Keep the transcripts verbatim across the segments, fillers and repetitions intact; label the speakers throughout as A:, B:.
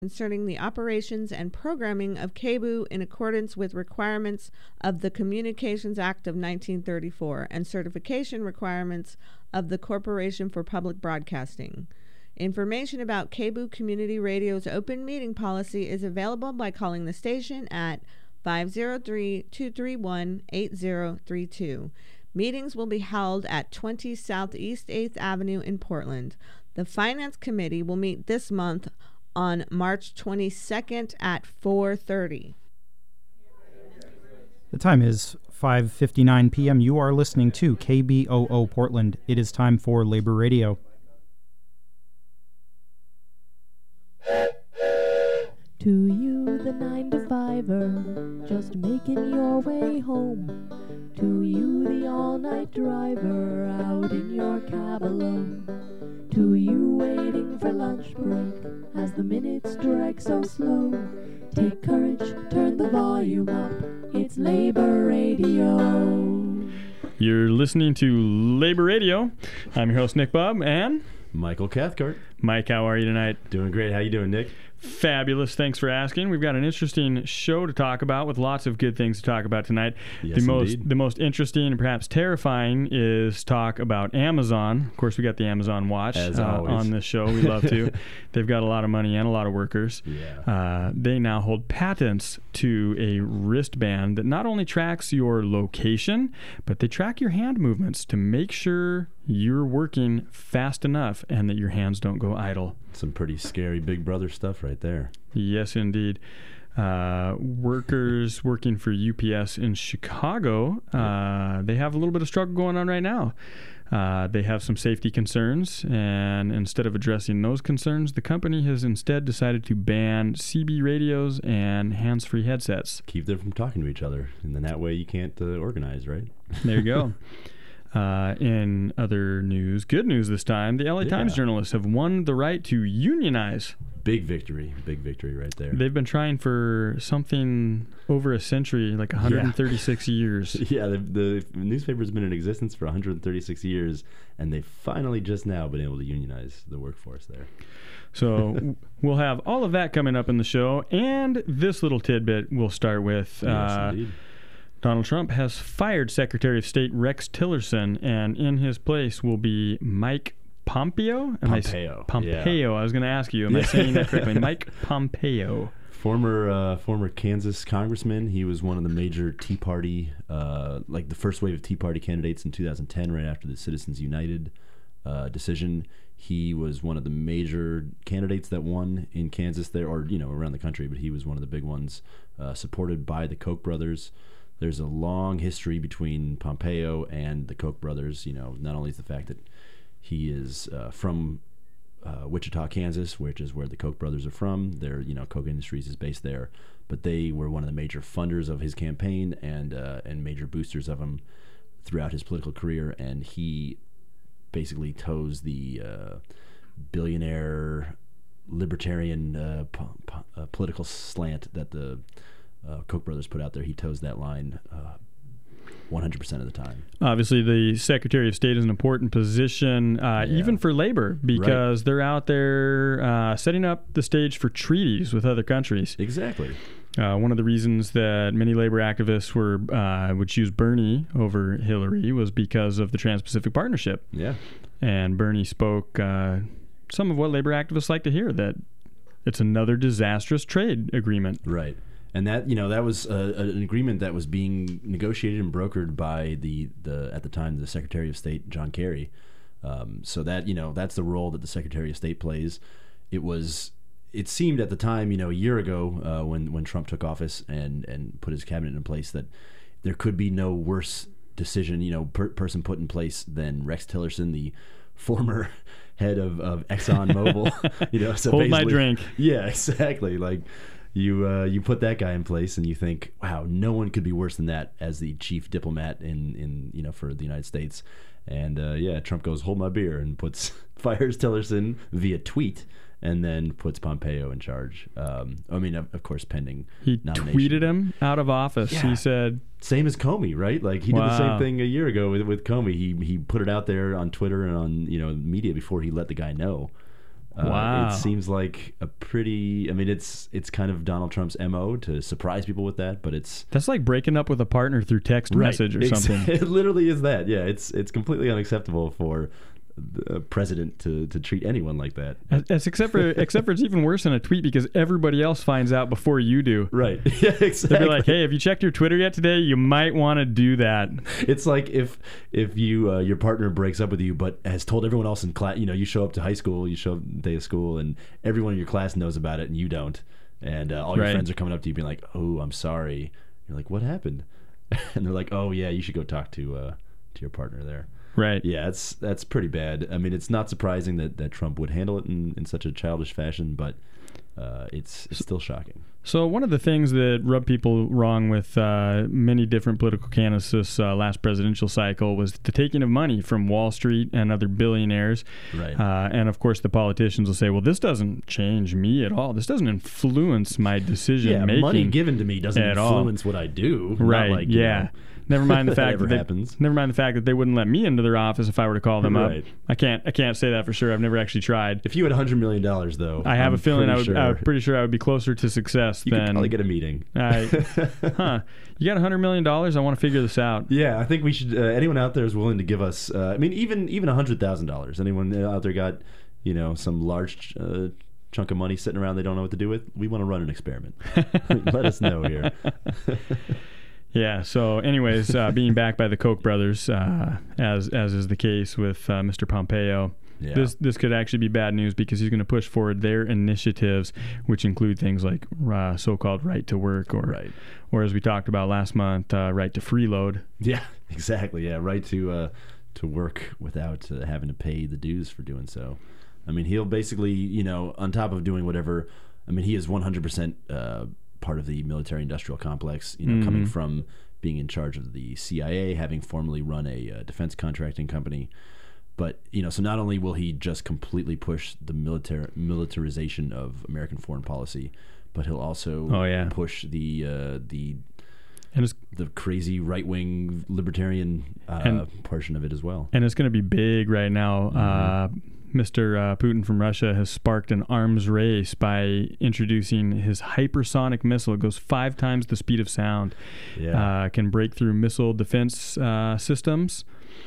A: concerning the operations and programming of K B U in accordance with requirements of the Communications Act of nineteen thirty-four and certification requirements of the Corporation for Public Broadcasting. Information about K B U Community Radio's open meeting policy is available by calling the station at five oh three, two three one, eight oh three two. Meetings will be held at twenty Southeast eighth Avenue in Portland. The Finance Committee will meet this month on March twenty-second at four thirty.
B: The time is five fifty-nine p.m. You are listening to K B O O Portland. It is time for Labor Radio.
C: To you, the nine to fiver, just making your way home. To you, the all-night driver, out in your cab alone. To you, waiting for lunch break, as the minutes drag so slow. Take courage, turn the volume up, it's Labor Radio.
D: You're listening to Labor Radio. I'm your host, Nick Bubb, and
E: Michael Cathcart.
D: Mike, how are you tonight?
E: Doing great. How you doing, Nick?
D: Fabulous. Thanks for asking. We've got an interesting show to talk about with lots of good things to talk about tonight.
E: Yes,
D: the most
E: indeed.
D: the most interesting and perhaps terrifying is talk about Amazon. Of course, we got the Amazon Watch
E: As
D: uh,
E: always.
D: on this show. We love to. They've got a lot of money and a lot of workers.
E: Yeah.
D: Uh, they now hold patents to a wristband that not only tracks your location, but they track your hand movements to make sure you're working fast enough and that your hands don't go idle.
E: Some pretty scary Big Brother stuff right there.
D: Yes, indeed. Uh, workers working for U P S in Chicago, uh, they have a little bit of struggle going on right now. Uh, they have some safety concerns, and instead of addressing those concerns, the company has instead decided to ban C B radios and hands-free headsets.
E: Keep them from talking to each other, and then that way you can't uh, organize, right?
D: There you go. Uh, in other news, good news this time, the L A
E: Yeah.
D: Times journalists have won the right to unionize.
E: Big victory. Big victory right there.
D: They've been trying for something over a century, like one hundred thirty-six
E: Yeah.
D: years.
E: Yeah, the, the newspaper's been in existence for one hundred thirty-six years, and they've finally just now been able to unionize the workforce there.
D: So we'll have all of that coming up in the show, and this little tidbit we'll start with.
E: Yes,
D: uh,
E: indeed.
D: Donald Trump has fired Secretary of State Rex Tillerson, and in his place will be Mike Pompeo? Am I s-
E: Pompeo,
D: Pompeo.
E: yeah.
D: I was going to ask you, am I saying that correctly? Mike Pompeo.
E: Former uh, former Kansas congressman. He was one of the major Tea Party, uh, like the first wave of Tea Party candidates in two thousand ten, right after the Citizens United uh, decision. He was one of the major candidates that won in Kansas there, or you know, around the country. But he was one of the big ones, uh, supported by the Koch brothers. There's a long history between Pompeo and the Koch brothers. You know, not only is the fact that he is uh, from uh, Wichita, Kansas, which is where the Koch brothers are from. They're, you know, Koch Industries is based there, but they were one of the major funders of his campaign and uh, and major boosters of him throughout his political career. And he basically toes the uh, billionaire libertarian uh, po- po- uh, political slant that the uh, Koch brothers put out there. He toes that line uh, one hundred percent of the time.
D: Obviously, the Secretary of State is an important position, uh,
E: Yeah.
D: even for labor, because they're out there uh, setting up the stage for treaties with other countries.
E: Exactly.
D: Uh, one of the reasons that many labor activists were uh, would choose Bernie over Hillary was because of the Trans-Pacific Partnership.
E: Yeah.
D: And Bernie spoke uh, some of what labor activists like to hear, that it's another disastrous trade agreement.
E: Right. And that, you know, that was uh, an agreement that was being negotiated and brokered by the, the at the time, the Secretary of State, John Kerry. Um, so that, you know, that's the role that the Secretary of State plays. It was, it seemed at the time, you know, a year ago uh, when, when Trump took office and, and put his cabinet in place, that there could be no worse decision, you know, per, person put in place than Rex Tillerson, the former head of, of ExxonMobil. You know, so
D: Hold my
E: basically-
D: drink.
E: Yeah, exactly. Like, You uh, you put that guy in place, and you think, wow, no one could be worse than that as the chief diplomat in, in you know for the United States. And uh, yeah, Trump goes, hold my beer, and puts fires Tillerson via tweet, and then puts Pompeo in charge. Um, I mean, of, of course, pending
D: He
E: nomination.
D: tweeted him out of office.
E: Yeah.
D: He said,
E: Same as Comey, right? Like he did the
D: Wow.
E: same thing a year ago with with Comey. He he put it out there on Twitter and on you know media before he let the guy know. Uh,
D: Wow.
E: It seems like a pretty. I mean, it's it's kind of Donald Trump's M O to surprise people with that, but it's
D: That's like breaking up with a partner through text message or
E: Ex-
D: something.
E: It literally is that. Yeah, it's it's completely unacceptable for the president to, to treat anyone like that.
D: That's except for except for it's even worse than a tweet because everybody else finds out before you do.
E: Right. Yeah, exactly.
D: They'll be like, "Hey, have you checked your Twitter yet today? You might want to do that."
E: It's like if if you uh, your partner breaks up with you, but has told everyone else in class. You know, you show up to high school, you show up day of school, and everyone in your class knows about it, and you don't. And uh, all your
D: Right.
E: friends are coming up to you, being like, "Oh, I'm sorry." You're like, "What happened?" And they're like, "Oh, yeah, you should go talk to uh, to your partner there."
D: Right.
E: Yeah, it's that's pretty bad. I mean, it's not surprising that, that Trump would handle it in, in such a childish fashion, but uh, it's, it's still shocking.
D: So one of the things that rubbed people wrong with uh, many different political candidates this uh, last presidential cycle was the taking of money from Wall Street and other billionaires.
E: Right.
D: Uh, and of course, the politicians will say, "Well, this doesn't change me at all. This doesn't influence my decision
E: Yeah,
D: making."
E: money given to me doesn't
D: at all.
E: influence what I do. Not
D: Right.
E: like, you
D: yeah.
E: know,
D: Never mind the
E: that
D: fact
E: ever
D: that they,
E: happens.
D: never mind the fact that they wouldn't let me into their office if I were to call them
E: Right.
D: up. I can't. I can't say that for sure. I've never actually tried.
E: If you had one hundred million dollars, though,
D: I have
E: I'm
D: a feeling I would.
E: pretty
D: I'm
E: sure
D: pretty sure I would be closer to success
E: you
D: than.
E: could probably get a meeting.
D: I, huh? You got a hundred million dollars? I want to figure this out.
E: Yeah, I think we should. Uh, anyone out there is willing to give us. Uh, I mean, even even a hundred thousand dollars. Anyone out there got, you know, some large uh, chunk of money sitting around they don't know what to do with? We want to run an experiment. Let us know here.
D: Yeah. So, anyways, uh, being backed by the Koch brothers, uh, as as is the case with uh, Mister Pompeo,
E: Yeah.
D: this this could actually be bad news because he's going to push forward their initiatives, which include things like uh, so-called right to work, or
E: Right.
D: or as we talked about last month, uh, right to freeload.
E: Yeah, exactly. Yeah, right to uh, to work without uh, having to pay the dues for doing so. I mean, he'll basically, you know, on top of doing whatever. I mean, he is one hundred percent uh, part of the military-industrial complex. You know,
D: Mhm.
E: coming from being in charge of the C I A, having formerly run a uh, defense contracting company. But you know, so not only will he just completely push the military militarization of American foreign policy, but he'll also
D: Oh, yeah.
E: push the uh, the
D: And it's
E: the crazy right wing libertarian uh,
D: And-
E: portion of it as well.
D: and it's going to be big right now.
E: Mm-hmm.
D: Uh, Mister Uh, Putin from Russia has sparked an arms race by introducing his hypersonic missile. It goes five times the speed of sound.
E: Yeah,
D: Uh, can break through missile defense uh, systems.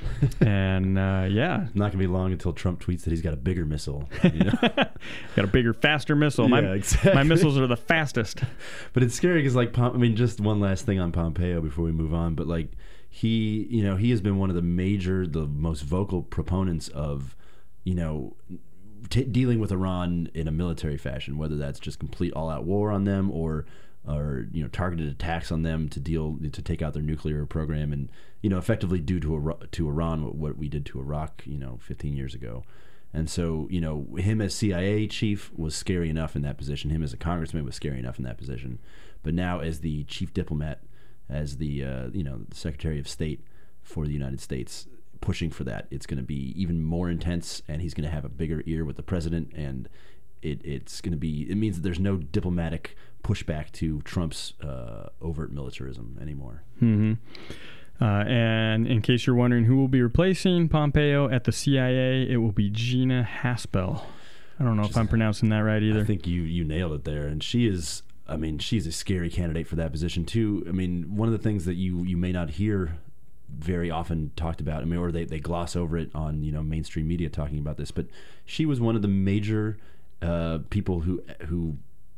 D: and uh, yeah,
E: not gonna be long until Trump tweets that he's got a bigger missile. You know?
D: got a bigger, faster missile. My,
E: Yeah, exactly.
D: my missiles are the fastest.
E: But it's scary because, like, Pom- I mean, just one last thing on Pompeo before we move on. But like, he, you know, he has been one of the major, the most vocal proponents of, you know, t- dealing with Iran in a military fashion, whether that's just complete all-out war on them or, or you know, targeted attacks on them to deal to take out their nuclear program and, you know, effectively do to Ira- to Iran what, what we did to Iraq, you know, fifteen years ago. And so, you know, him as C I A chief was scary enough in that position. Him as a congressman was scary enough in that position. But now as the chief diplomat, as the, uh, you know, the Secretary of State for the United States, pushing for that, it's going to be even more intense, and he's going to have a bigger ear with the president, and it, it's going to be, it means that there's no diplomatic pushback to Trump's uh, overt militarism anymore.
D: hmm Uh, and in case you're wondering who will be replacing Pompeo at the C I A, it will be Gina Haspel. I don't know if
E: Just-
D: I'm pronouncing that right either.
E: I think you you nailed it there, and she is. I mean, she's a scary candidate for that position too. I mean, one of the things that you you may not hear very often talked about, I mean, or they, they gloss over it on, you know, mainstream media talking about this, but she was one of the major uh, people who who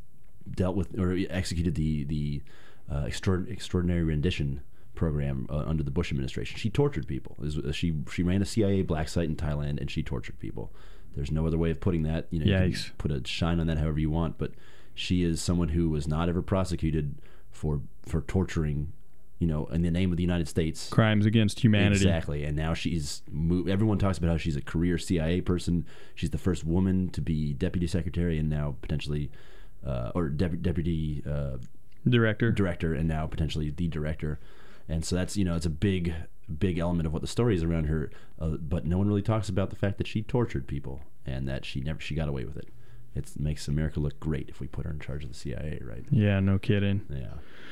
E: dealt with or executed the the uh, extraordinary, extraordinary rendition program uh, under the Bush administration. She tortured people. She she ran a C I A black site in Thailand, and she tortured people. There's no other way of putting that. You know, you
D: Yikes.
E: can put a shine on that however you want, but she is someone who was not ever prosecuted for for torturing, you know, in the name of the United States.
D: Crimes against humanity.
E: Exactly. And now she's moved. Everyone talks about how she's a career C I A person. She's the first woman to be deputy secretary, and now potentially, uh, or dep- deputy uh,
D: Director.
E: director, and now potentially the director. And so that's, you know, it's a big, big element of what the story is around her. Uh, but no one really talks about the fact that she tortured people and that she never she got away with it. It makes America look great if we put her in charge of the C I A, right?
D: Yeah, no kidding.
E: Yeah.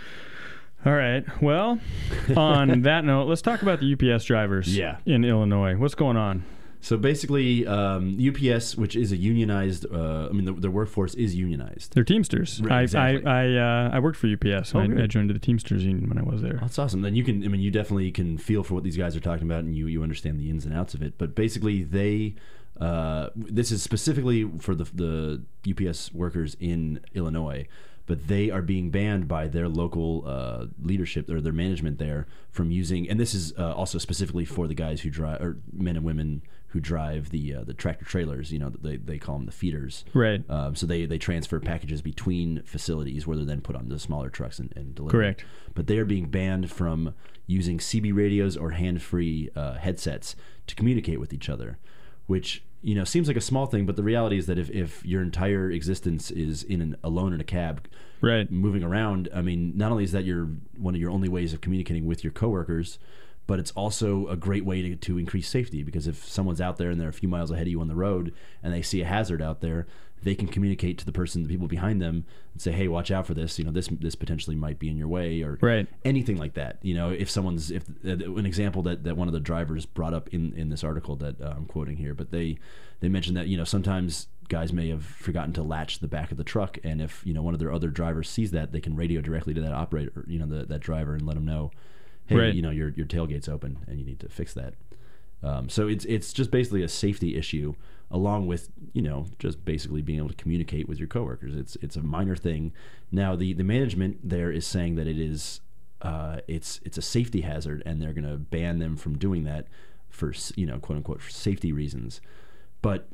D: All right. Well, on that note, let's talk about the U P S drivers
E: Yeah.
D: in Illinois. What's going on?
E: So basically, um, U P S, which is a unionized, uh, I mean, the, their workforce is unionized.
D: They're Teamsters.
E: Right,
D: I
E: exactly.
D: I I, uh, I worked for U P S.
E: Oh,
D: and I,
E: really?
D: I joined the Teamsters union when I was there.
E: That's awesome. Then you can, I mean, you definitely can feel for what these guys are talking about, and you you understand the ins and outs of it. But basically, they, uh, this is specifically for the the U P S workers in Illinois. But they are being banned by their local uh, leadership or their management there from using, and this is uh, also specifically for the guys who drive, or men and women who drive the uh, the tractor trailers. You know, they they call them the feeders.
D: Right.
E: Um, so they they transfer packages between facilities where they're then put on the smaller trucks and, and delivered.
D: Correct.
E: But they are being banned from using C B radios or hand-free uh, headsets to communicate with each other, which, you know, seems like a small thing, but the reality is that if, if your entire existence is in an, alone in a cab,
D: right,
E: moving around, I mean, not only is that your one of your only ways of communicating with your coworkers, but it's also a great way to, to increase safety, because if someone's out there and they're a few miles ahead of you on the road and they see a hazard out there, they can communicate to the person, the people behind them, and say, "Hey, watch out for this. You know, this this potentially might be in your way," or
D: right.
E: anything like that. You know, if someone's if uh, an example that, that one of the drivers brought up in, in this article that uh, I'm quoting here, but they they mentioned that, you know, sometimes guys may have forgotten to latch the back of the truck, and if, you know, one of their other drivers sees that, they can radio directly to that operator, you know, the, that driver, and let them know, hey,
D: right.
E: you know, your your tailgate's open and you need to fix that. Um, so it's it's just basically a safety issue, along with, you know, just basically being able to communicate with your coworkers. It's it's a minor thing. Now the, the management there is saying that it is uh, it's it's a safety hazard, and they're going to ban them from doing that for, you know, quote unquote, for safety reasons. But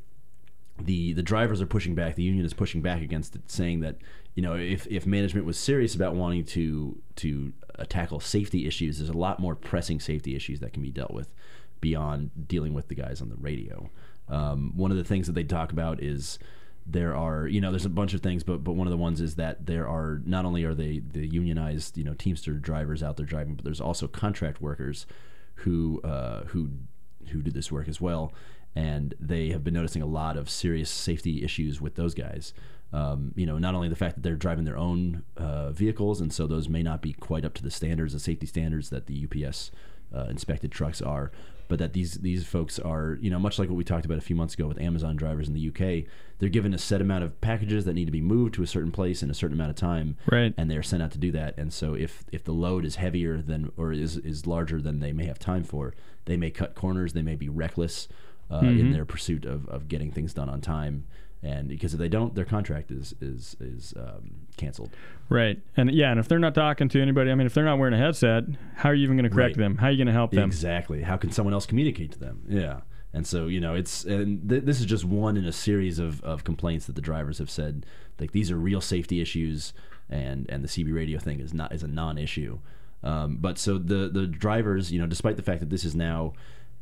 E: the the drivers are pushing back. The union is pushing back against it, saying that, you know, if, if management was serious about wanting to to uh, tackle safety issues, there's a lot more pressing safety issues that can be dealt with beyond dealing with the guys on the radio. Um, one of the things that they talk about is there are, you know, there's a bunch of things, but but one of the ones is that there are, not only are they the unionized, you know, Teamster drivers out there driving, but there's also contract workers who uh, who who do this work as well, and they have been noticing a lot of serious safety issues with those guys. Um, you know, not only the fact that they're driving their own uh, vehicles, and so those may not be quite up to the standards, the safety standards that the U P S uh, inspected trucks are, but that these these folks are, you know, much like what we talked about a few months ago with Amazon drivers in the U K, they're given a set amount of packages that need to be moved to a certain place in a certain amount of time,
D: right,
E: and they're sent out to do that. And so if if the load is heavier than, or is is larger than they may have time for, they may cut corners, they may be reckless uh,
D: mm-hmm.
E: in their pursuit of, of getting things done on time. And because if they don't, their contract is is is um, canceled.
D: Right. And yeah, and if they're not talking to anybody, I mean, if they're not wearing a headset, how are you even going to correct
E: Right.
D: them? How are you going to help them?
E: Exactly. How can someone else communicate to them? Yeah. And so, you know, it's, and th- this is just one in a series of, of complaints that the drivers have said, like, these are real safety issues, and, and the C B radio thing is not is a non-issue. Um, but so the the drivers, you know, despite the fact that this is now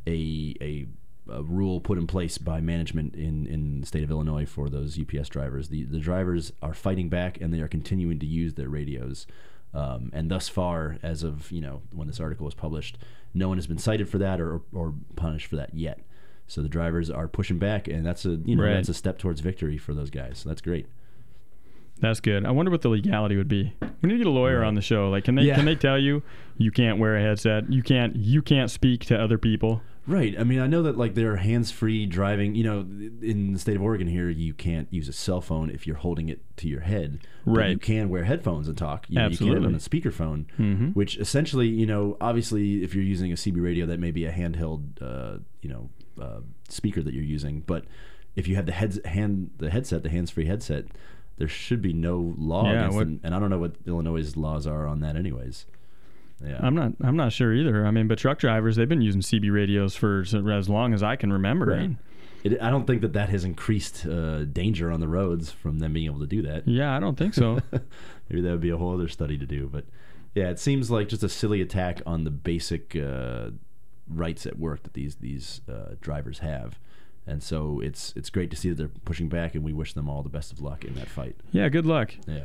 E: a a a rule put in place by management in, in the state of Illinois for those U P S drivers, the, the drivers are fighting back, and they are continuing to use their radios. Um, and thus far, as of, you know, when this article was published, no one has been cited for that or, or punished for that yet. So the drivers are pushing back, and that's a, you know,
D: Right.
E: that's a step towards victory for those guys. So that's great.
D: That's good. I wonder what the legality would be. We need to get a lawyer
E: Right.
D: on the show. Like, can they
E: Yeah.
D: can they tell you you can't wear a headset? You can't you can't speak to other people.
E: Right. I mean, I know that, like, there are hands-free driving. You know, in the state of Oregon here, you can't use a cell phone if you're holding it to your head. But
D: Right.
E: you can wear headphones and talk. You know, you
D: Absolutely.
E: can on a speakerphone,
D: Mm-hmm.
E: which essentially, you know, obviously, if you're using a C B radio, that may be a handheld, uh, you know, uh, speaker that you're using. But if you have the heads hand the headset, the hands-free headset, there should be no law
D: Yeah,
E: against
D: what-
E: them. And I don't know what Illinois' laws are on that, anyways. Yeah.
D: I'm not I'm not sure either. I mean, but truck drivers, they've been using C B radios for s- as long as I can remember.
E: Right. It, I don't think that that has increased uh, danger on the roads from them being able to do that.
D: Yeah, I don't think so.
E: Maybe that would be a whole other study to do. But yeah, it seems like just a silly attack on the basic uh, rights at work that these these uh, drivers have. And so it's it's great to see that they're pushing back, and we wish them all the best of luck in that fight.
D: Yeah, good luck.
E: Yeah.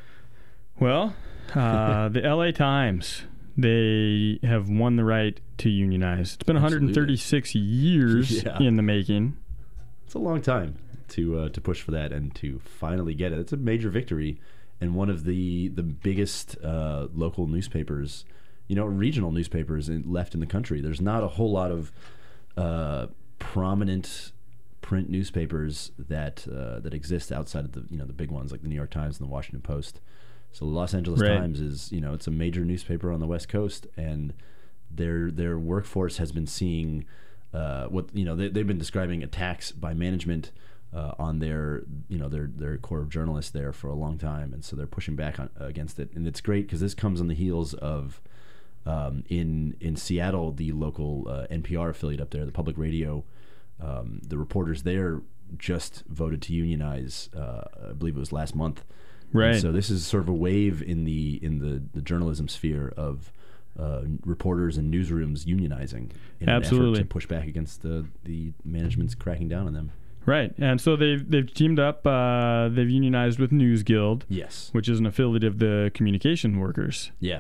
D: Well, uh, the L A Times, they have won the right to unionize. It's been one hundred thirty-six years
E: Yeah.
D: in the making.
E: It's a long time to uh, to push for that and to finally get it. It's a major victory, and one of the the biggest uh, local newspapers, you know, regional newspapers in, left in the country. There's not a whole lot of uh, prominent print newspapers that uh, that exist outside of the you know the big ones like the New York Times and the Washington Post. So the Los Angeles
D: Right.
E: Times is you know it's a major newspaper on the West Coast, and their their workforce has been seeing uh, what you know they, they've been describing attacks by management uh, on their you know their their core of journalists there for a long time, and so they're pushing back on, against it. And it's great because this comes on the heels of um, in in Seattle, the local uh, N P R affiliate up there, the public radio. Um, the reporters there just voted to unionize. Uh, I believe it was last month.
D: Right.
E: And so this is sort of a wave in the in the, the journalism sphere of uh, reporters and newsrooms unionizing in
D: Absolutely.
E: an effort to push back against the the management's cracking down on them.
D: Right. And so they've they've teamed up. Uh, they've unionized with News Guild,
E: Yes.
D: which is an affiliate of the communication workers.
E: Yeah.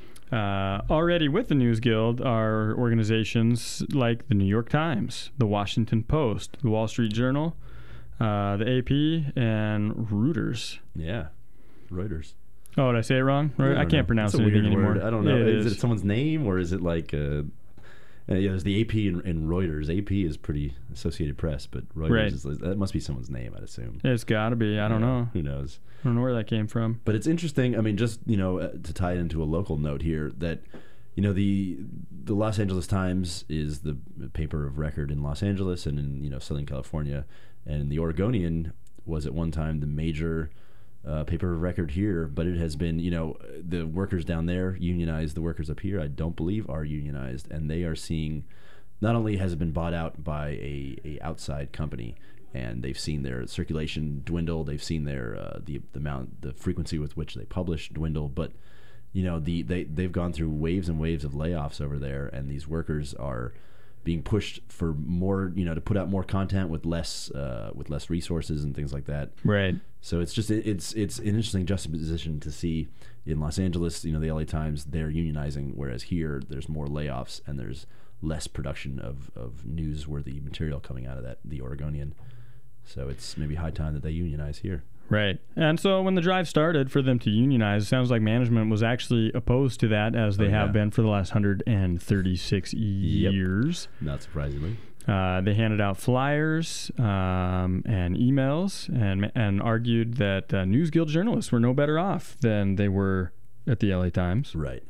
D: Uh, already with the News Guild are organizations like the New York Times, the Washington Post, the Wall Street Journal, uh, the A P, and Reuters.
E: Yeah. Reuters.
D: Oh, did I say it wrong?
E: I,
D: I,
E: don't
D: can't
E: know.
D: pronounce
E: It's a
D: anything
E: weird
D: anymore.
E: word. I don't know.
D: It
E: is,
D: is.
E: it someone's name or is it like? Uh, uh, yeah, there's the A P and, and Reuters. A P is pretty Associated Press, but Reuters
D: Right.
E: is that must be someone's name, I'd assume.
D: It's got to be. I don't
E: Yeah,
D: know.
E: Who knows?
D: I don't know where that came from.
E: But it's interesting. I mean, just you know, uh, to tie it into a local note here, that you know the the Los Angeles Times is the paper of record in Los Angeles and in you know Southern California, and the Oregonian was at one time the major uh, paper of record here. But it has been you know the workers down there unionized. The workers up here, I don't believe, are unionized, and they are seeing. Not only has it been bought out by a, a outside company, and they've seen their circulation dwindle, they've seen their uh, the the amount, the frequency with which they publish dwindle, but you know the they they've gone through waves and waves of layoffs over there, and these workers are being pushed for more, you know, to put out more content with less uh, with less resources and things like that.
D: Right.
E: So it's just it's it's an interesting juxtaposition to see in Los Angeles. You know, the L A Times, they're unionizing, whereas here there's more layoffs and there's less production of, of newsworthy material coming out of that the Oregonian. So it's maybe high time that they unionize here.
D: Right. And so when the drive started for them to unionize, it sounds like management was actually opposed to that, as they
E: Oh,
D: have
E: yeah.
D: been for the last one hundred thirty-six years.
E: Not surprisingly.
D: Uh, they handed out flyers um, and emails and and argued that uh, News Guild journalists were no better off than they were at the L A Times.
E: Right.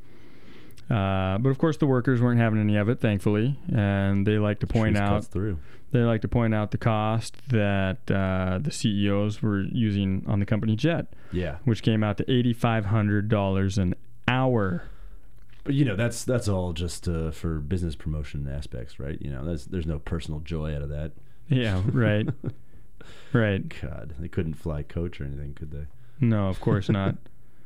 D: Uh, but of course, the workers weren't having any of it, thankfully, and they like to point
E: Truth
D: out
E: cuts through.
D: they like to point out the cost that uh, the C E Os were using on the company jet,
E: Yeah.
D: which came out to eighty-five hundred dollars an hour.
E: But you know, that's that's all just uh, for business promotion aspects, right? You know, that's, there's no personal joy out of that.
D: Yeah, right, right.
E: God, they couldn't fly coach or anything, could they?
D: No, of course not.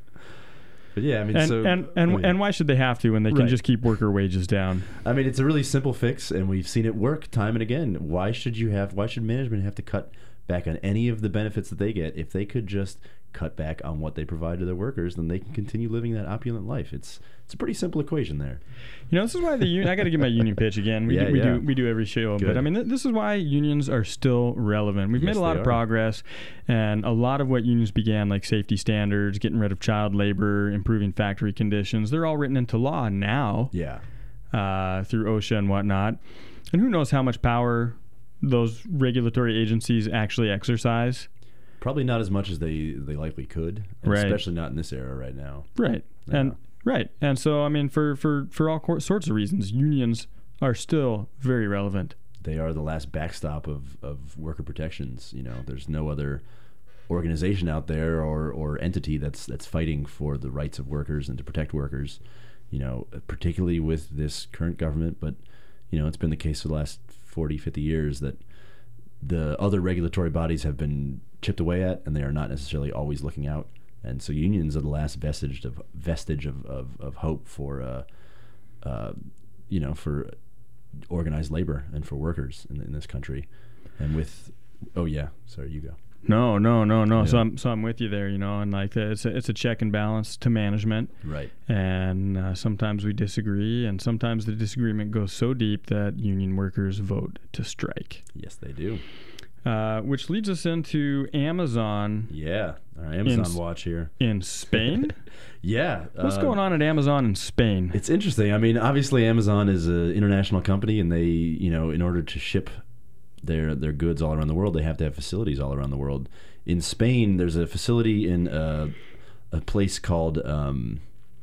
E: But yeah, I mean,
D: And
E: so
D: and and,
E: I mean,
D: and why should they have to when they can
E: Right.
D: just keep worker wages down?
E: I mean, it's a really simple fix, and we've seen it work time and again. Why should you have? Why should management have to cut back on any of the benefits that they get? If they could just cut back on what they provide to their workers, then they can continue living that opulent life. It's it's a pretty simple equation there.
D: You know, this is why the union. I got to give my union pitch again. We
E: Yeah,
D: do, we
E: yeah.
D: do we do every show,
E: Good.
D: but I mean, th- this is why unions are still relevant. We've
E: Yes,
D: made a lot
E: they
D: of
E: are.
D: progress, and a lot of what unions began, like safety standards, getting rid of child labor, improving factory conditions, they're all written into law now
E: Yeah.
D: uh, through OSHA and whatnot. And who knows how much power those regulatory agencies actually exercise?
E: Probably not as much as they, they likely could, and
D: Right.
E: especially not in this era right now.
D: Right.
E: Yeah.
D: And right. And so, I mean, for, for, for all cor- sorts of reasons, unions are still very relevant.
E: They are the last backstop of, of worker protections. You know, there's no other organization out there or, or entity that's that's fighting for the rights of workers and to protect workers. You know, particularly with this current government, but you know, it's been the case for the last forty, fifty years that the other regulatory bodies have been chipped away at, and they are not necessarily always looking out. And so unions are the last vestige of vestige of, of, of hope for, uh, uh, you know, for organized labor and for workers in, in this country. And with, oh yeah, sorry, you go.
D: No, no, no, no. So
E: Yeah.
D: I'm so I'm with you there, you know, and like it's a, it's a check and balance to management,
E: Right.
D: and uh, sometimes we disagree, and sometimes the disagreement goes so deep that union workers vote to strike.
E: Yes, they do.
D: Uh, which leads us into Amazon.
E: Yeah, our Amazon
D: in,
E: watch here
D: in Spain.
E: Yeah,
D: what's
E: uh,
D: going on at Amazon in Spain?
E: It's interesting. I mean, obviously, Amazon is an international company, and they, you know, in order to ship their their goods all around the world, they have to have facilities all around the world. In Spain, there's a facility in uh, a place called. Um,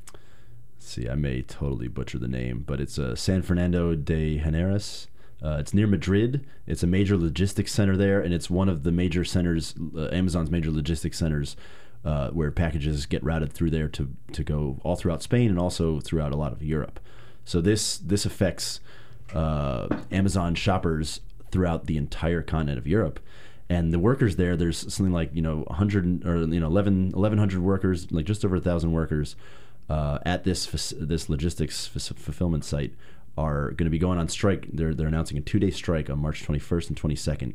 E: let's see, I may totally butcher the name, but it's uh, San Fernando de Henares. Uh, it's near Madrid. It's a major logistics center there, and it's one of the major centers, uh, Amazon's major logistics centers, uh, where packages get routed through there to to go all throughout Spain and also throughout a lot of Europe. So this this affects uh, Amazon shoppers throughout the entire continent of Europe, and the workers there. There's something like you know one hundred or you know eleven eleven hundred workers, like just over a thousand workers uh, at this this logistics f- fulfillment site. Are going to be going on strike. They're they're announcing a two-day strike on March twenty-first and twenty-second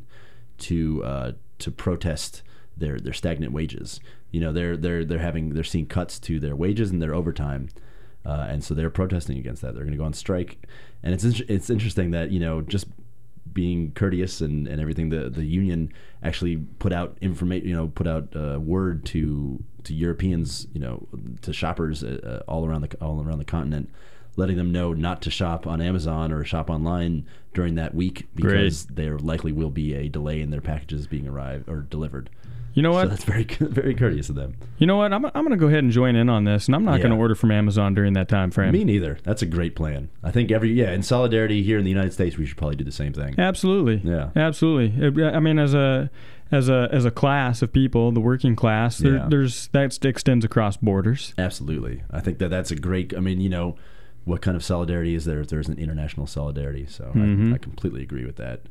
E: to uh, to protest their their stagnant wages. You know, they're they're they're having they're seeing cuts to their wages and their overtime, uh, and so they're protesting against that. They're going to go on strike, and it's it's interesting that you know just being courteous and, and everything. The the union actually put out information. You know, put out uh, word to to Europeans. You know, to shoppers uh, all around the all around the continent. Letting them know not to shop on Amazon or shop online during that week because Great. there likely will be a delay in their packages being arrived or delivered.
D: You know what?
E: So that's very very courteous of them.
D: You know what? I'm I'm going to go ahead and join in on this, and I'm not yeah. going to order from Amazon during that time frame.
E: Me neither. That's a great plan. I think every yeah, in solidarity here in the United States, we should probably do the same thing.
D: Absolutely.
E: Yeah.
D: Absolutely. I mean, as a as a as a class of people, the working class, there, yeah. there's that extends across borders.
E: Absolutely. I think that that's a great. I mean, you know. What kind of solidarity is there if there's an international solidarity? So mm-hmm. I, I completely agree with that.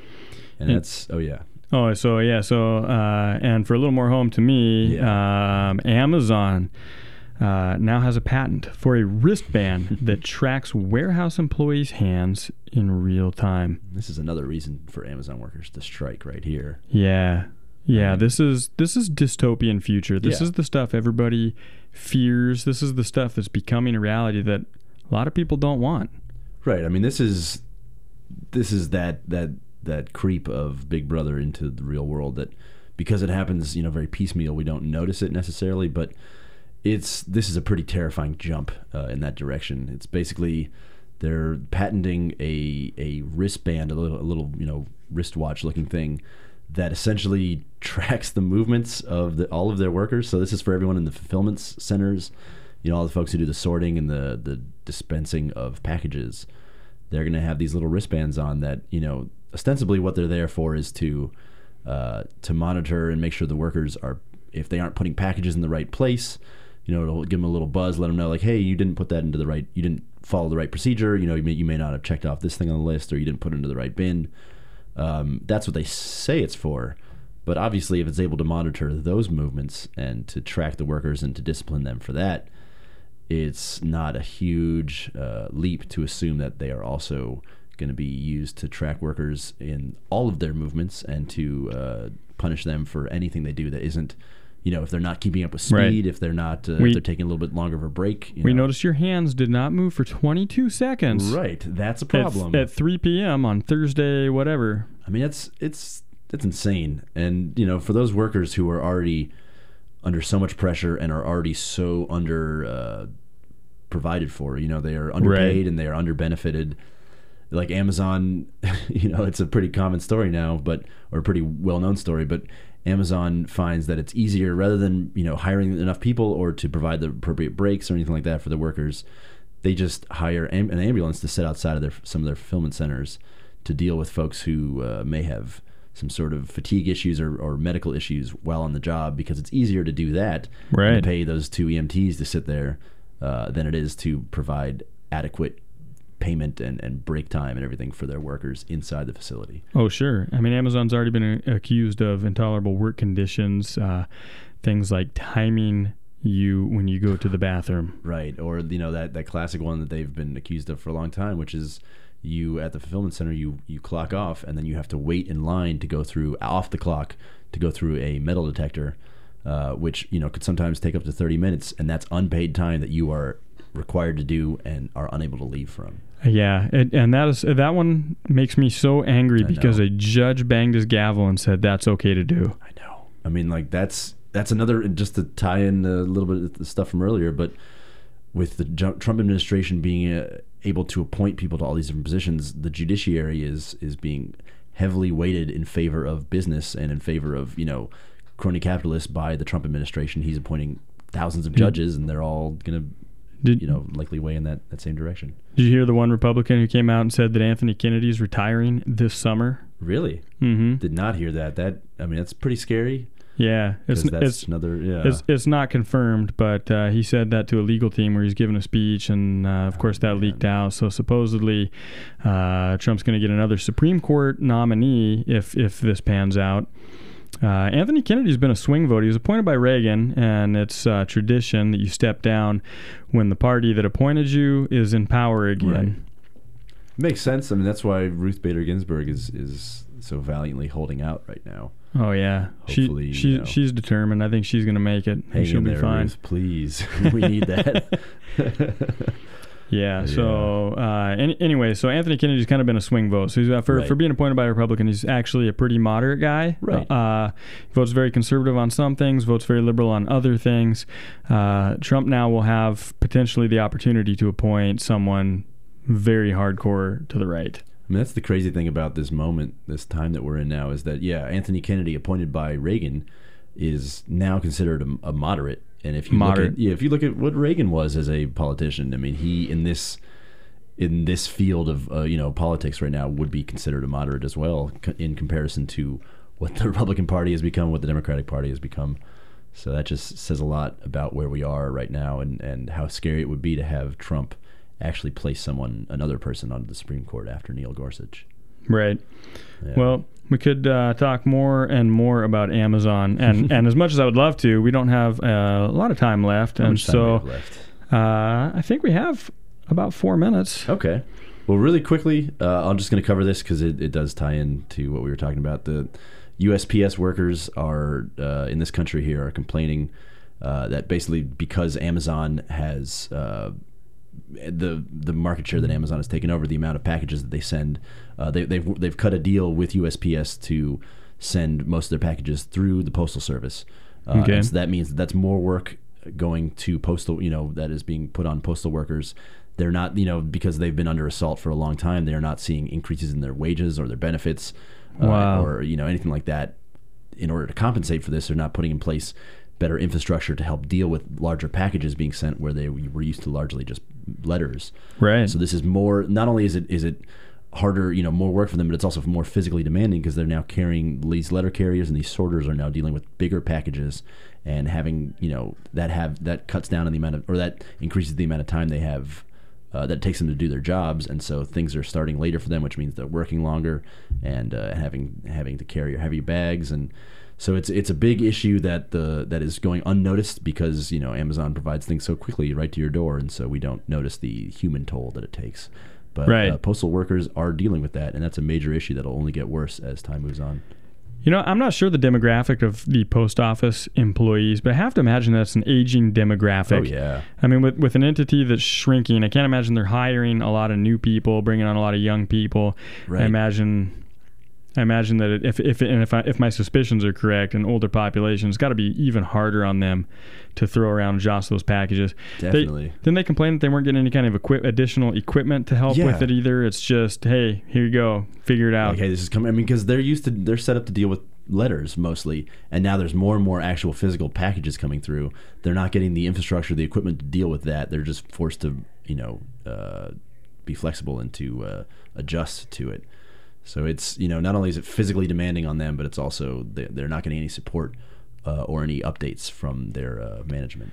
E: And that's, oh, yeah.
D: Oh, so, yeah. So, uh, and for a little more home to me, yeah. um, Amazon uh, now has a patent for a wristband that tracks warehouse employees' hands in real time.
E: This is another reason for Amazon workers to strike right here.
D: Yeah. Yeah, this is this is dystopian future. This yeah. is the stuff everybody fears. This is the stuff that's becoming a reality that a lot of people don't want.
E: Right. I mean, this is this is that that that creep of Big Brother into the real world that because it happens, you know, very piecemeal, we don't notice it necessarily, but it's this is a pretty terrifying jump uh, in that direction. It's basically they're patenting a a wristband, a little a little, you know, wristwatch looking thing that essentially tracks the movements of the, all of their workers. So this is for everyone in the fulfillment centers. You know, all the folks who do the sorting and the, the dispensing of packages, they're going to have these little wristbands on that, you know, ostensibly what they're there for is to uh, to monitor and make sure the workers are, if they aren't putting packages in the right place, you know, it'll give them a little buzz, let them know like, hey, you didn't put that into the right, you didn't follow the right procedure, you know, you may, you may not have checked off this thing on the list or you didn't put it into the right bin. Um, that's what they say it's for. But obviously if it's able to monitor those movements and to track the workers and to discipline them for that, it's not a huge uh, leap to assume that they are also going to be used to track workers in all of their movements and to uh, punish them for anything they do that isn't, you know, if they're not keeping up with speed, right. if they're not, uh, we, if they're taking a little bit longer of a break. You
D: we
E: know.
D: noticed your hands did not move for twenty-two seconds.
E: Right, that's a problem.
D: At, at three p.m. on Thursday, whatever.
E: I mean, it's it's it's insane. And, you know, for those workers who are already under so much pressure and are already so under uh, provided for, you know, they are underpaid right. and they are under benefited. Like Amazon, you know, it's a pretty common story now, but or a pretty well-known story, but Amazon finds that it's easier rather than, you know, hiring enough people or to provide the appropriate breaks or anything like that for the workers. They just hire am- an ambulance to sit outside of their some of their fulfillment centers to deal with folks who uh, may have some sort of fatigue issues or, or medical issues while on the job, because it's easier to do that
D: right.
E: and to pay those two E M Ts to sit there uh, than it is to provide adequate payment and, and break time and everything for their workers inside the facility.
D: Oh, sure. I mean, Amazon's already been uh, accused of intolerable work conditions, uh, things like timing you when you go to the bathroom.
E: Right. Or, you know, that, that classic one that they've been accused of for a long time, which is you at the fulfillment center, you, you clock off and then you have to wait in line to go through off the clock to go through a metal detector, uh, which, you know, could sometimes take up to thirty minutes. And that's unpaid time that you are required to do and are unable to leave from.
D: Yeah, it, and that is that one makes me so angry
E: I
D: because
E: know.
D: a judge banged his gavel and said that's okay to do.
E: I know. I mean, like that's that's another, just to tie in a little bit of the stuff from earlier, but with the Trump administration being uh, able to appoint people to all these different positions, the judiciary is is being heavily weighted in favor of business and in favor of, you know, crony capitalists by the Trump administration. He's appointing thousands of judges, and they're all going to,
D: Did,
E: you know, likely weigh in that, that same direction.
D: Did you hear the one Republican who came out and said that Anthony Kennedy is retiring this summer?
E: Really?
D: Mm-hmm.
E: Did not hear that. That I mean, that's pretty scary.
D: Yeah, it's
E: 'Cause that's
D: it's
E: another yeah.
D: it's, it's not confirmed, but uh, he said that to a legal team where he's giving a speech, and uh, of course that leaked out. So supposedly, uh, Trump's going to get another Supreme Court nominee if if this pans out. Uh, Anthony Kennedy's been a swing vote. He was appointed by Reagan, and it's uh, tradition that you step down when the party that appointed you is in power again.
E: Right. Makes sense. I mean, that's why Ruth Bader Ginsburg is is so valiantly holding out right now.
D: Oh yeah,
E: Hopefully,
D: she she
E: you know,
D: she's determined. I think she's going to make it.
E: hang
D: She'll
E: in
D: be
E: there,
D: fine.
E: Ruth, please. We need that.
D: Yeah. So uh, any, anyway, so Anthony Kennedy's kind of been a swing vote. So he's, uh, for
E: Right.
D: for being appointed by a Republican, he's actually a pretty moderate guy.
E: Right.
D: Uh, votes very conservative on some things, votes very liberal on other things. Uh, Trump now will have potentially the opportunity to appoint someone very hardcore to the right.
E: I mean, that's the crazy thing about this moment, this time that we're in now, is that, yeah, Anthony Kennedy, appointed by Reagan, is now considered a, a moderate. And if you
D: Moderate.
E: look at yeah, if you look at what Reagan was as a politician, I mean, he in this in this field of uh, you know politics right now would be considered a moderate as well, co- in comparison to what the Republican Party has become, what the Democratic Party has become. So that just says a lot about where we are right now, and and how scary it would be to have Trump actually place someone, another person, onto the Supreme Court after Neil Gorsuch.
D: Right.
E: Yeah.
D: Well, we could uh, talk more and more about Amazon, and, and as much as I would love to, we don't have uh, a lot of time left,
E: How
D: and
E: much time do we
D: so
E: have left?
D: uh, I think we have about four minutes.
E: Okay. Well, really quickly, uh, I'm just going to cover this because it, it does tie into what we were talking about. The U S P S workers are uh, in this country here are complaining uh, that basically because Amazon has uh, the the market share that Amazon has taken over, the amount of packages that they send, uh, they, they've they've cut a deal with U S P S to send most of their packages through the postal service. Uh,
D: Okay.
E: and so that means that that's more work going to postal, you know, that is being put on postal workers. They're not, you know, because they've been under assault for a long time, they're not seeing increases in their wages or their benefits, uh,
D: Wow.
E: or, you know, anything like that. In order to compensate for this, they're not putting in place better infrastructure to help deal with larger packages being sent where they were used to largely just letters.
D: Right.
E: So this is more, not only is it is it harder, you know, more work for them, but it's also more physically demanding because they're now carrying these letter carriers, and these sorters are now dealing with bigger packages, and having, you know, that have that cuts down on the amount of, or that increases the amount of time they have uh, that it takes them to do their jobs, and so things are starting later for them, which means they're working longer and uh, having having to carry heavy bags. And so it's it's a big issue that the that is going unnoticed because, you know, Amazon provides things so quickly right to your door, and so we don't notice the human toll that it takes. But
D: Right.
E: uh, postal workers are dealing with that, and that's a major issue that'll only get worse as time moves on.
D: You know, I'm not sure the demographic of the post office employees, but I have to imagine that's an aging demographic.
E: Oh yeah,
D: I mean, with, with an entity that's shrinking, I can't imagine they're hiring a lot of new people, bringing on a lot of young people.
E: right.
D: I imagine, I imagine that it, if if and if I, if my suspicions are correct, an older population, it's got to be even harder on them to throw around and jostle those packages.
E: Definitely.
D: They, didn't they complain that they weren't getting any kind of equip, additional equipment to help
E: Yeah.
D: with it either? It's just, hey, here you go, figure it out.
E: Like, hey, this is coming. I mean, because they're used to, they're set up to deal with letters mostly, and now there's more and more actual physical packages coming through. They're not getting the infrastructure, the equipment to deal with that. They're just forced to, you know, uh, be flexible and to uh, adjust to it. So it's, you know, not only is it physically demanding on them, but it's also they- they're not getting any support uh, or any updates from their uh, management.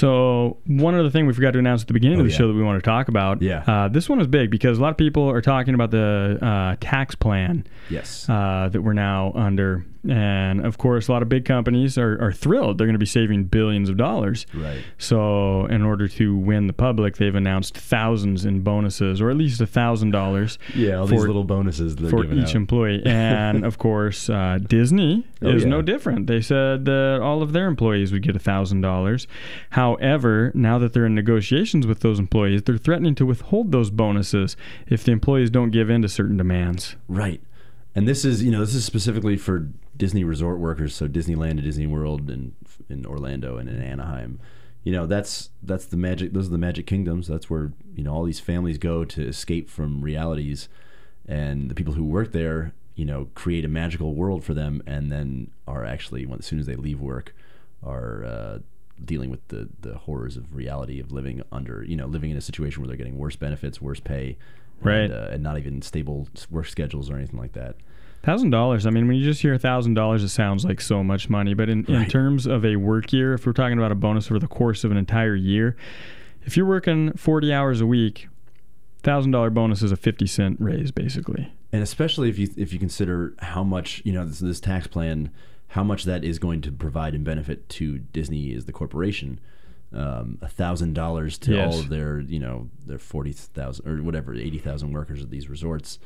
D: So one other thing we forgot to announce at the beginning
E: Oh,
D: of the
E: yeah.
D: show that we want to talk about.
E: Yeah.
D: Uh, this one is big because a lot of people are talking about the uh, tax plan
E: Yes.
D: uh, that we're now under. And of course, a lot of big companies are, are thrilled. They're going to be saving billions of dollars.
E: Right.
D: So in order to win the public, they've announced thousands in bonuses, or at least a thousand dollars.
E: Yeah, all
D: for,
E: these little bonuses they're
D: for
E: giving
D: each
E: out.
D: employee. And of course, uh, Disney
E: Oh,
D: is
E: yeah.
D: no different. They said that all of their employees would get a thousand dollars. However, now that they're in negotiations with those employees, they're threatening to withhold those bonuses if the employees don't give in to certain demands.
E: Right. And this is, you know, this is specifically for Disney resort workers, so Disneyland and Disney World and in Orlando and in Anaheim. You know, that's that's the magic. Those are the Magic Kingdoms. That's where, you know, all these families go to escape from realities, and the people who work there, you know, create a magical world for them, and then are actually, when, as soon as they leave work, are uh, dealing with the the horrors of reality of living under, you know, living in a situation where they're getting worse benefits, worse pay,
D: Right.
E: and, uh, and not even stable work schedules or anything like that.
D: Thousand dollars. I mean, when you just hear a thousand dollars, it sounds like so much money. But in, in
E: Right.
D: terms of a work year, if we're talking about a bonus over the course of an entire year, if you're working forty hours a week, thousand dollar bonus is a fifty cent raise, basically.
E: And especially if you if you consider how much, you know, this, this tax plan, how much that is going to provide and benefit to Disney as the corporation. Um, a thousand dollars to
D: Yes.
E: all of their, you know, their forty thousand or whatever, eighty thousand workers at these resorts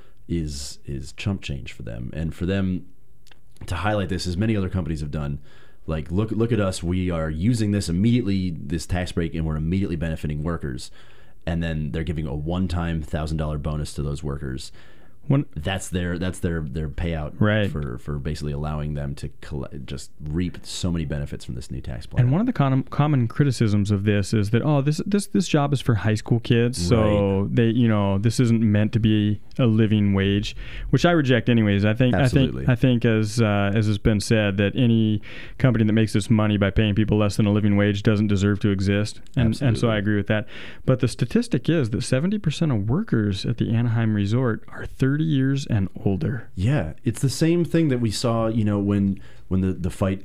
E: is is chump change for them. And for them to highlight this, as many other companies have done, like look look at us, we are using this immediately, this tax break, and we're immediately benefiting workers. And then they're giving a one-time thousand dollar bonus to those workers.
D: When,
E: That's their that's their their payout
D: Right.
E: for for basically allowing them to collect, just reap so many benefits from this new tax plan.
D: and one of the con- common criticisms of this is that, oh, this this this job is for high school kids, so they, you know, this isn't meant to be a living wage, which I reject anyways. I think
E: Absolutely.
D: I think I think as uh, as has been said, that any company that makes its money by paying people less than a living wage doesn't deserve to exist, and and so
E: Absolutely.
D: I agree with that. But the statistic is that seventy percent of workers at the Anaheim Resort are thirty years and older.
E: Yeah, it's the same thing that we saw, you know, when when the the fight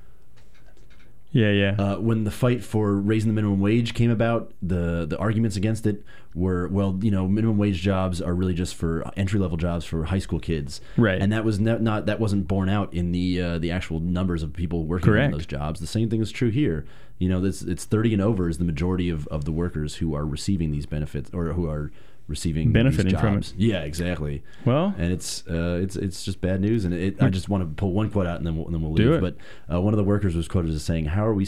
D: Yeah, yeah.
E: uh, when the fight for raising the minimum wage came about. The the arguments against it were, well, you know, minimum wage jobs are really just for entry level jobs for high school kids,
D: Right.
E: And that was ne- not that wasn't borne out in the uh, the actual numbers of people working
D: Correct.
E: on those jobs. The same thing is true here. You know, this it's thirty and over is the majority of, of the workers who are receiving these benefits, or who are receiving
D: Benefiting
E: these
D: from
E: jobs. Yeah, exactly.
D: Well,
E: And it's uh, it's it's just bad news. And it, I just want to pull one quote out, and then we'll, and then we'll
D: Do
E: leave.
D: it.
E: But uh, one of the workers was quoted as saying, "How are we